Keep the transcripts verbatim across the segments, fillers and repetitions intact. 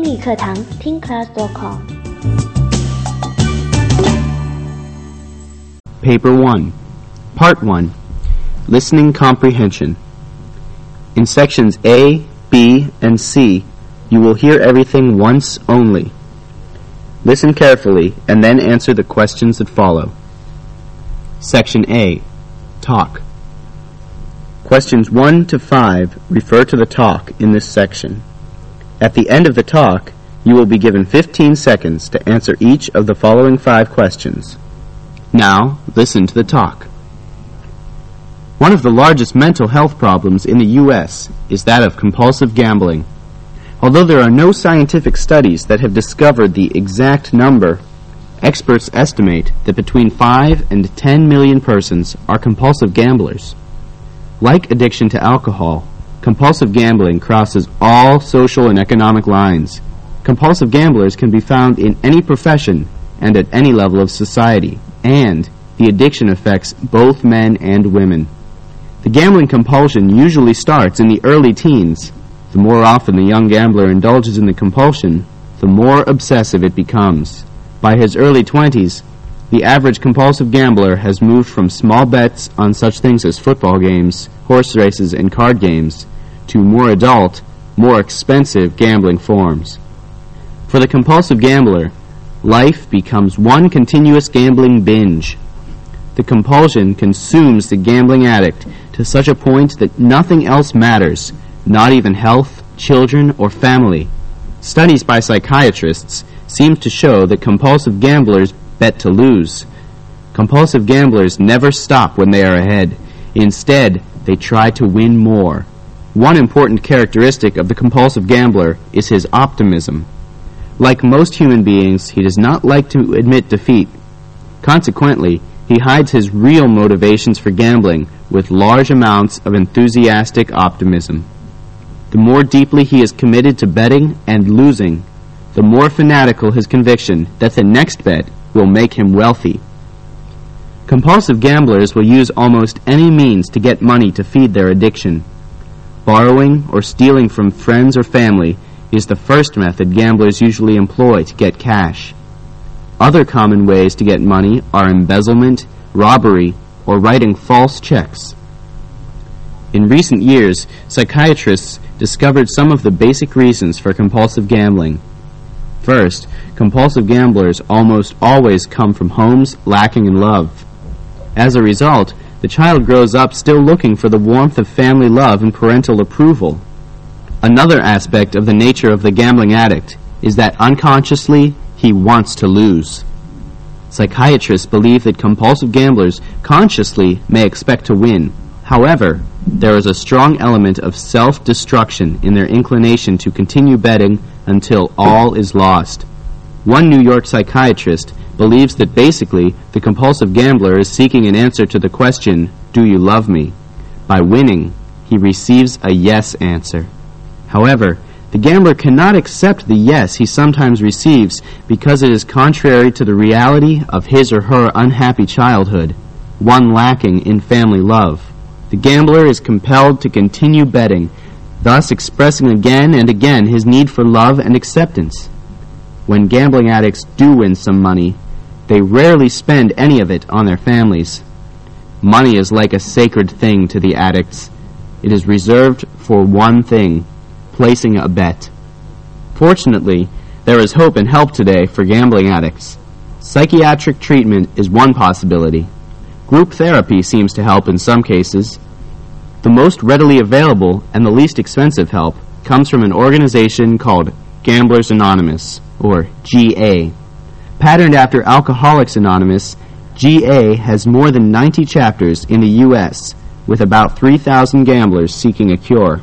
英语课堂听 class dot com。 Paper one, Part one, Listening Comprehension. In sections A, B, and C, you will hear everything once only. Listen carefully and then answer the questions that follow. Section A, Talk. Questions one to five refer to the talk in this section. At the end of the talk, you will be given fifteen seconds to answer each of the following five questions. Now, listen to the talk. One of the largest mental health problems in the U S is that of compulsive gambling. Although there are no scientific studies that have discovered the exact number, experts estimate that between five and ten million persons are compulsive gamblers. Like addiction to alcohol, compulsive gambling crosses all social and economic lines. Compulsive gamblers can be found in any profession and at any level of society, and the addiction affects both men and women. The gambling compulsion usually starts in the early teens. The more often the young gambler indulges in the compulsion, the more obsessive it becomes. By his early twenties, the average compulsive gambler has moved from small bets on such things as football games, horse races, and card games to more adult, more expensive gambling forms. For the compulsive gambler, life becomes one continuous gambling binge. The compulsion consumes the gambling addict to such a point that nothing else matters, not even health, children, or family. Studies by psychiatrists seem to show that compulsive gamblers bet to lose. Compulsive gamblers never stop when they are ahead. Instead, they try to win more. One important characteristic of the compulsive gambler is his optimism. Like most human beings, he does not like to admit defeat. Consequently, he hides his real motivations for gambling with large amounts of enthusiastic optimism. The more deeply he is committed to betting and losing, the more fanatical his conviction that the next bet will make him wealthy. Compulsive gamblers will use almost any means to get money to feed their addiction. Borrowing or stealing from friends or family is the first method gamblers usually employ to get cash. Other common ways to get money are embezzlement, robbery, or writing false checks. In recent years, psychiatrists discovered some of the basic reasons for compulsive gambling. First, compulsive gamblers almost always come from homes lacking in love. As a result, the child grows up still looking for the warmth of family love and parental approval. Another aspect of the nature of the gambling addict is that unconsciously he wants to lose. Psychiatrists believe that compulsive gamblers consciously may expect to win. However, there is a strong element of self-destruction in their inclination to continue betting until all is lost. One New York psychiatrist believes that basically the compulsive gambler is seeking an answer to the question, "Do you love me?" By winning, he receives a yes answer. However, the gambler cannot accept the yes he sometimes receives because it is contrary to the reality of his or her unhappy childhood, one lacking in family love. The gambler is compelled to continue betting, thus expressing again and again his need for love and acceptance. When gambling addicts do win some money, they rarely spend any of it on their families. Money is like a sacred thing to the addicts. It is reserved for one thing: placing a bet. Fortunately, there is hope and help today for gambling addicts. Psychiatric treatment is one possibility. Group therapy seems to help in some cases. The most readily available and the least expensive help comes from an organization called Gamblers Anonymous, or G A. Patterned after Alcoholics Anonymous, G A has more than ninety chapters in the U S, with about three thousand gamblers seeking a cure.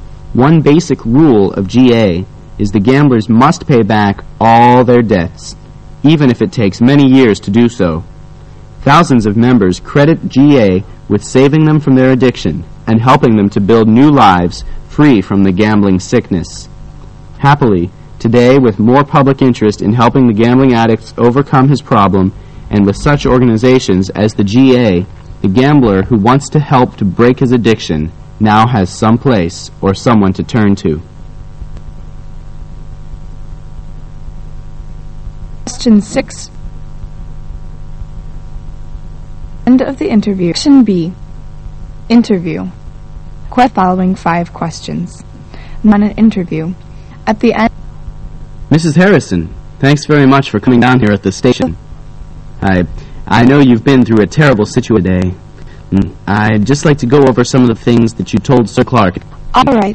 One basic rule of G A is the gamblers must pay back all their debts, even if it takes many years to do so. Thousands of members credit G A with saving them from their addiction and helping them to build new lives free from the gambling sickness. Happily, today, with more public interest in helping the gambling addict overcome his problem, and with such organizations as the G A, the gambler who wants to help to break his addiction now has some place or someone to turn to. Question six. End of the interview. Section B. Interview. Quest following five questions. On an interview. At the end. Missus Harrison, thanks very much for coming down here at the station. I I know you've been through a terrible situation today. Mm, I'd just like to go over some of the things that you told Sir Clark. All right.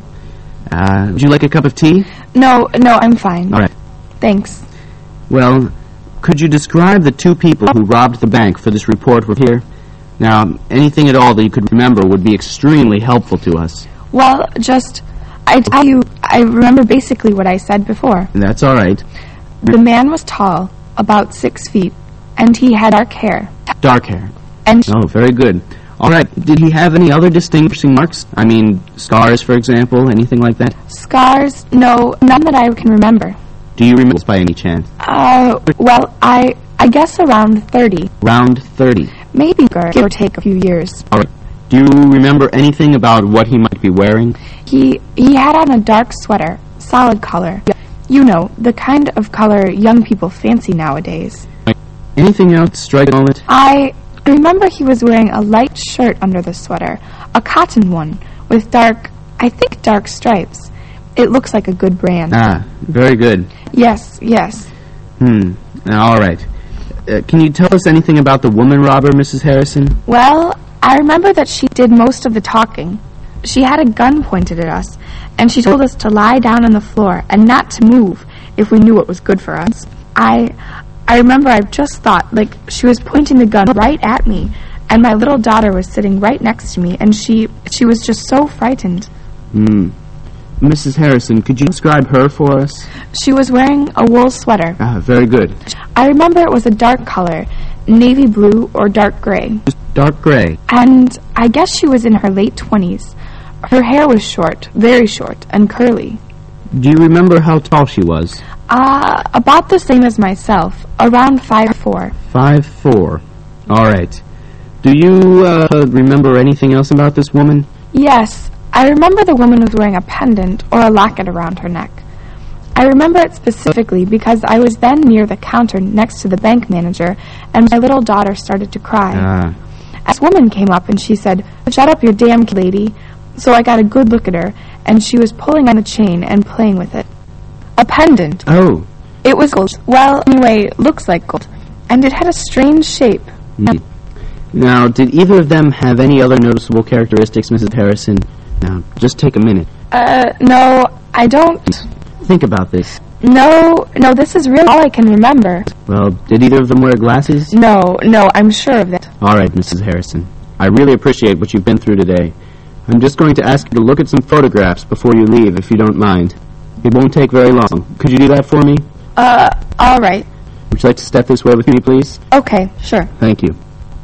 Uh, would you like a cup of tea? No, no, I'm fine. All right. Thanks. Well, could you describe the two people who robbed the bank for this report we're here? Now, anything at all that you could remember would be extremely helpful to us. Well, just, I tell you, I remember basically what I said before. That's all right. The man was tall, about six feet, and he had dark hair. Dark hair. And Oh, very good. All right. Did he have any other distinguishing marks? I mean, scars, for example, anything like that? scars? No, none that I can remember. Do you remember by any chance? Uh, well, I, I guess around thirty. Round thirty. Maybe, give or take a few years. All right. Do you remember anything about what he might be wearing? He, he had on a dark sweater, solid color. You know, the kind of color young people fancy nowadays. Anything else strike all it? I remember he was wearing a light shirt under the sweater, a cotton one, with dark, I think dark stripes. It looks like a good brand. Ah, very good. Yes, yes. Hmm. All right. Uh, can you tell us anything about the woman robber, Missus Harrison? Well, I remember that she did most of the talking. She had a gun pointed at us, and she told us to lie down on the floor and not to move if we knew what was good for us. I, I remember I just thought, like, she was pointing the gun right at me, and my little daughter was sitting right next to me, and she, she was just so frightened. Hmm. Missus Harrison, could you describe her for us? She was wearing a wool sweater. Ah, very good. I remember it was a dark color, navy blue or dark gray. Dark gray. And I guess she was in her late twenties. Her hair was short, very short, and curly. Do you remember how tall she was? Uh, about the same as myself, around five four. Five four. All right. Do you uh, remember anything else about this woman? Yes, I remember the woman was wearing a pendant or a locket around her neck. I remember it specifically because I was then near the counter next to the bank manager, and my little daughter started to cry. Ah. This woman came up and she said, "Shut up, you damn kid lady." So I got a good look at her, and she was pulling on the chain and playing with it. A pendant. Oh. It was gold. Well, anyway, looks like gold. And it had a strange shape. Hmm. Now, did either of them have any other noticeable characteristics, Missus Harrison? Now, just take a minute. Uh, no, I don't. Think about this. No, no, this is really all I can remember. Well, did either of them wear glasses? No, no, I'm sure of that. All right, Missus Harrison. I really appreciate what you've been through today. I'm just going to ask you to look at some photographs before you leave, if you don't mind. It won't take very long. Could you do that for me? Uh, all right. Would you like to step this way with me, please? Okay, sure. Thank you.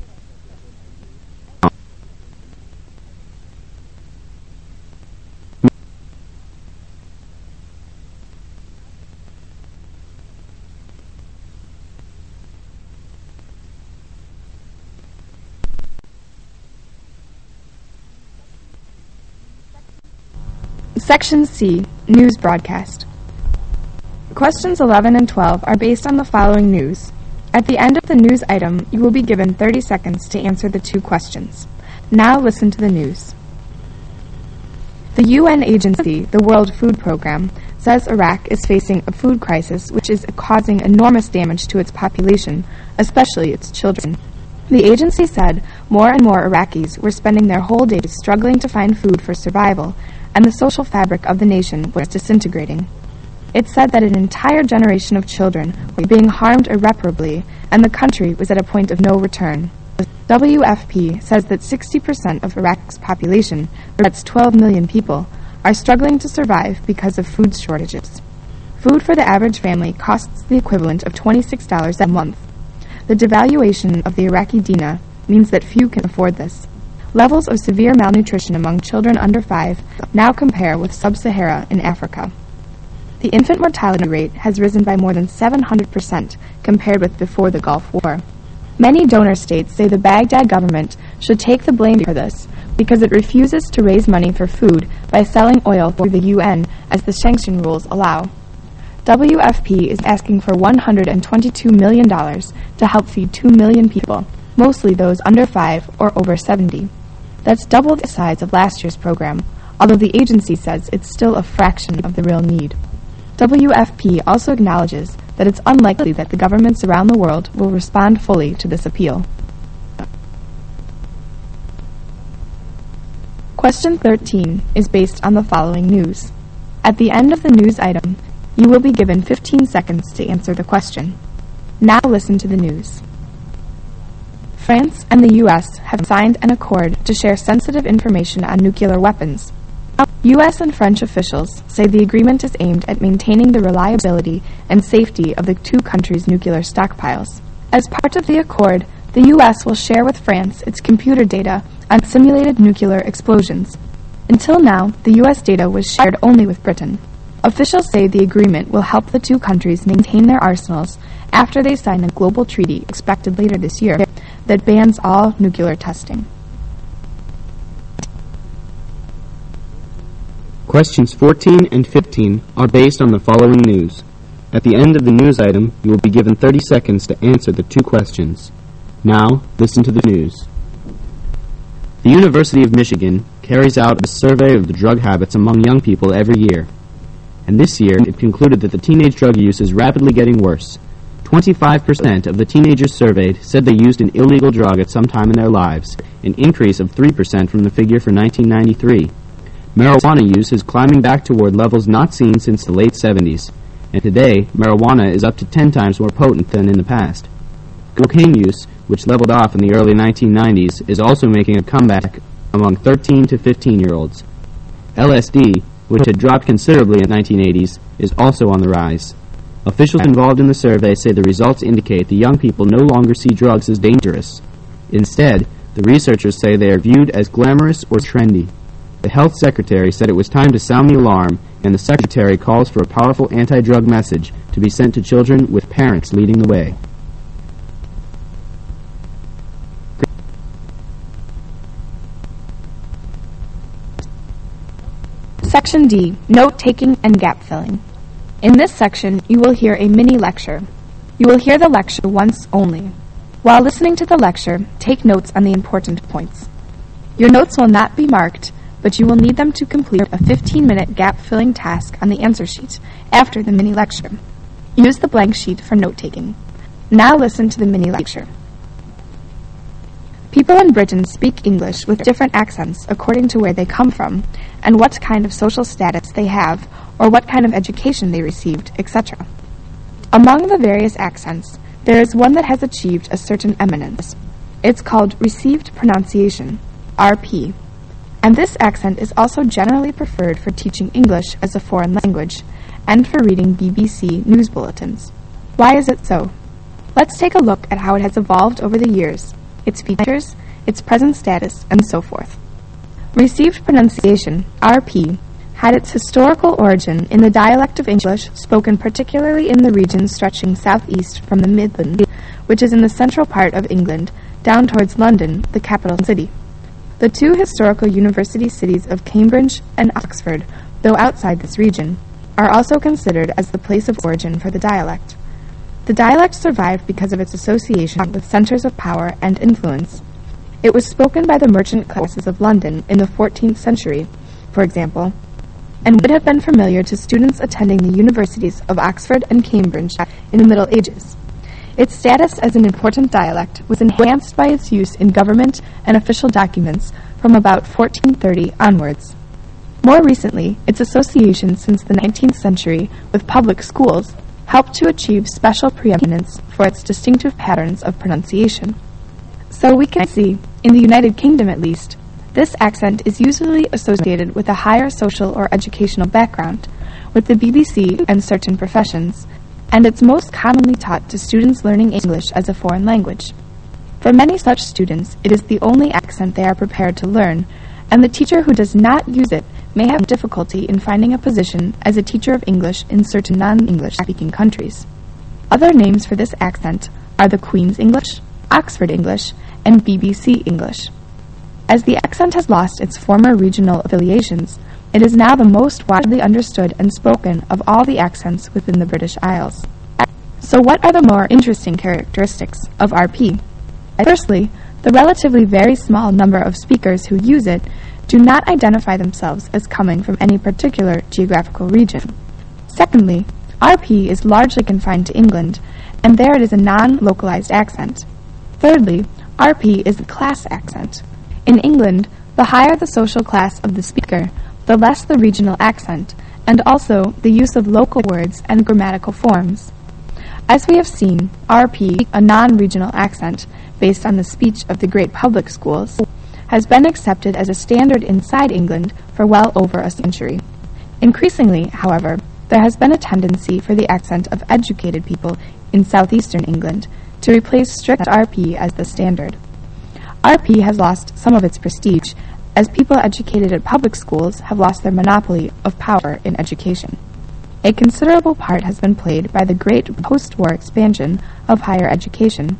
Section C, News Broadcast. Questions eleven and twelve are based on the following news. At the end of the news item, you will be given thirty seconds to answer the two questions. Now listen to the news. The U N agency, the World Food Program, says Iraq is facing a food crisis which is causing enormous damage to its population, especially its children. The agency said more and more Iraqis were spending their whole days struggling to find food for survival, and the social fabric of the nation was disintegrating. It said that an entire generation of children were being harmed irreparably, and the country was at a point of no return. The W F P says that sixty percent of Iraq's population, that's twelve million people, are struggling to survive because of food shortages. Food for the average family costs the equivalent of twenty-six dollars a month. The devaluation of the Iraqi dinar means that few can afford this. Levels of severe malnutrition among children under five now compare with sub-Sahara in Africa. The infant mortality rate has risen by more than seven hundred percent compared with before the Gulf War. Many donor states say the Baghdad government should take the blame for this because it refuses to raise money for food by selling oil through the U N as the sanction rules allow. W F P is asking for one hundred twenty-two million dollars to help feed two million people, mostly those under five or over seventy. That's double the size of last year's program, although the agency says it's still a fraction of the real need. W F P also acknowledges that it's unlikely that the governments around the world will respond fully to this appeal. Question thirteen is based on the following news. At the end of the news item, you will be given fifteen seconds to answer the question. Now listen to the news. France and the U S have signed an accord to share sensitive information on nuclear weapons. U S and French officials say the agreement is aimed at maintaining the reliability and safety of the two countries' nuclear stockpiles. As part of the accord, the U S will share with France its computer data on simulated nuclear explosions. Until now, the U S data was shared only with Britain. Officials say the agreement will help the two countries maintain their arsenals after they sign a global treaty expected later this year that bans all nuclear testing. Questions fourteen and fifteen are based on the following news. At the end of the news item, you will be given thirty seconds to answer the two questions. Now, listen to the news. The University of Michigan carries out a survey of the drug habits among young people every year. And this year, it concluded that the teenage drug use is rapidly getting worse. twenty-five percent of the teenagers surveyed said they used an illegal drug at some time in their lives, an increase of three percent from the figure for nineteen ninety-three. Marijuana use is climbing back toward levels not seen since the late seventies, and today, marijuana is up to ten times more potent than in the past. Cocaine use, which leveled off in the early nineteen nineties, is also making a comeback among thirteen to fifteen-year-olds. L S D, which had dropped considerably in the nineteen eighties, is also on the rise. Officials involved in the survey say the results indicate the young people no longer see drugs as dangerous. Instead, the researchers say they are viewed as glamorous or trendy. The health secretary said it was time to sound the alarm, and the secretary calls for a powerful anti-drug message to be sent to children with parents leading the way. Section D, Note-Taking and Gap-Filling. In this section, you will hear a mini lecture. You will hear the lecture once only. While listening to the lecture, take notes on the important points. Your notes will not be marked, but you will need them to complete a fifteen-minute gap-filling task on the answer sheet after the mini lecture. Use the blank sheet for note-taking. Now listen to the mini lecture. People in Britain speak English with different accents according to where they come from and what kind of social status they have or what kind of education they received, et cetera. Among the various accents, there is one that has achieved a certain eminence. It's called Received Pronunciation, R P, and this accent is also generally preferred for teaching English as a foreign language and for reading B B C news bulletins. Why is it so? Let's take a look at how it has evolved over the years, its features, its present status, and so forth. Received pronunciation, R P, had its historical origin in the dialect of English spoken particularly in the region stretching southeast from the Midlands, which is in the central part of England, down towards London, the capital city. The two historical university cities of Cambridge and Oxford, though outside this region, are also considered as the place of origin for the dialect. The dialect survived because of its association with centers of power and influence. It was spoken by the merchant classes of London in the fourteenth century, for example, and would have been familiar to students attending the universities of Oxford and Cambridge in the Middle Ages. Its status as an important dialect was enhanced by its use in government and official documents from about fourteen thirty onwards. More recently, its association since the nineteenth century with public schools helped to achieve special preeminence for its distinctive patterns of pronunciation. So we can see, in the United Kingdom at least, this accent is usually associated with a higher social or educational background, with the B B C and certain professions, and it's most commonly taught to students learning English as a foreign language. For many such students, it is the only accent they are prepared to learn, and the teacher who does not use it may have difficulty in finding a position as a teacher of English in certain non-English speaking countries. Other names for this accent are the Queen's English, Oxford English, and B B C English. As the accent has lost its former regional affiliations, It is now the most widely understood and spoken of all the accents within the British Isles. So what are the more interesting characteristics of R P? Firstly, the relatively very small number of speakers who use it do not identify themselves as coming from any particular geographical region. Secondly, R P is largely confined to England, and there it is a non-localized accent. Thirdly, R P is a class accent. In England, the higher the social class of the speaker, the less the regional accent, and also the use of local words and grammatical forms. As we have seen, R P, a non-regional accent based on the speech of the great public schools, has been accepted as a standard inside England for well over a century. Increasingly, however, there has been a tendency for the accent of educated people in southeastern England to replace strict R P as the standard. R P has lost some of its prestige, as people educated at public schools have lost their monopoly of power in education. A considerable part has been played by the great post-war expansion of higher education.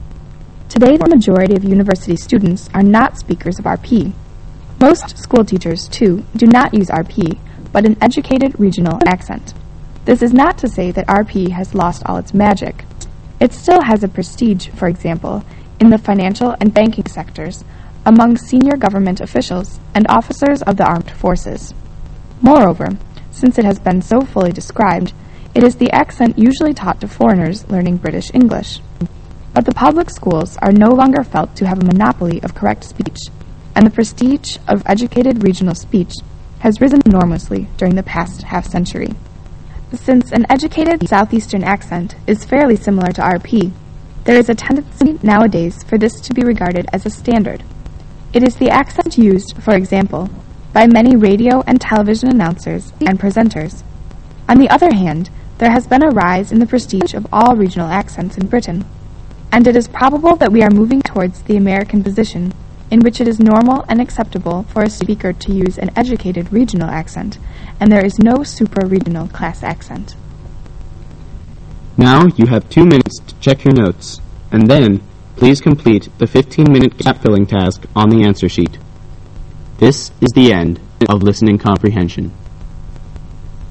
Today, the majority of university students are not speakers of R P. Most school teachers, too, do not use R P, but an educated regional accent. This is not to say that R P has lost all its magic. It still has a prestige, for example, in the financial and banking sectors, among senior government officials and officers of the armed forces. Moreover, since it has been so fully described, it is the accent usually taught to foreigners learning British English. But the public schools are no longer felt to have a monopoly of correct speech, and the prestige of educated regional speech has risen enormously during the past half-century. Since an educated southeastern accent is fairly similar to R P, there is a tendency nowadays for this to be regarded as a standard. It is the accent used, for example, by many radio and television announcers and presenters. On the other hand, there has been a rise in the prestige of all regional accents in Britain, and it is probable that we are moving towards the American position in which it is normal and acceptable for a speaker to use an educated regional accent, and there is no supra-regional class accent. Now you have two minutes to check your notes, and then please complete the fifteen-minute gap-filling task on the answer sheet. This is the end of listening comprehension.